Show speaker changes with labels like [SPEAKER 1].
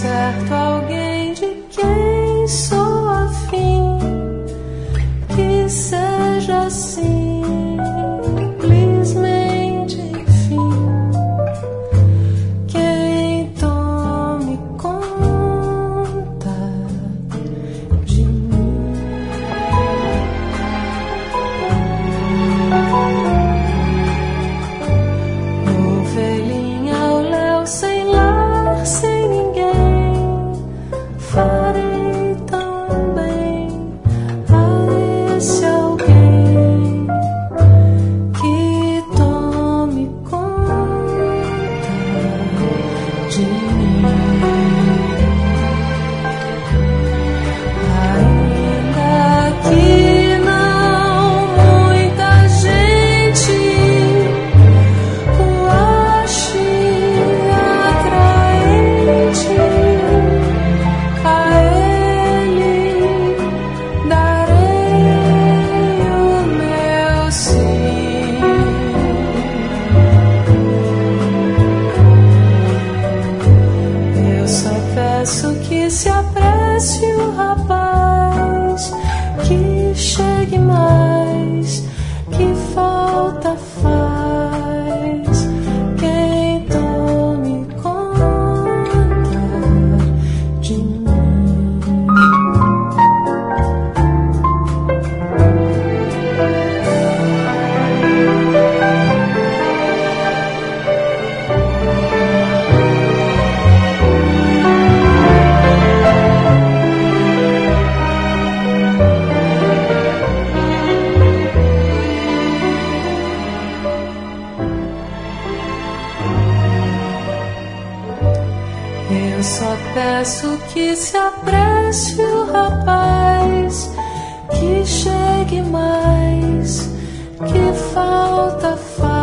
[SPEAKER 1] certo alguém de quem sou afim, que seja assim, simplesmente enfim, quem tome conta de mim. Ovelhinha ao léu, sem lar, sem ninguém, farei tão bem a esse alguém que tome conta de mim. Ainda que não muita gente o ache atraente, a ele darei o meu sim. Eu só peço que se apresse o rapaz, que chegue mais, que falta faz, quem tome conta de mim. Eu só peço que se apresse o rapaz, que chegue mais, que falta faz.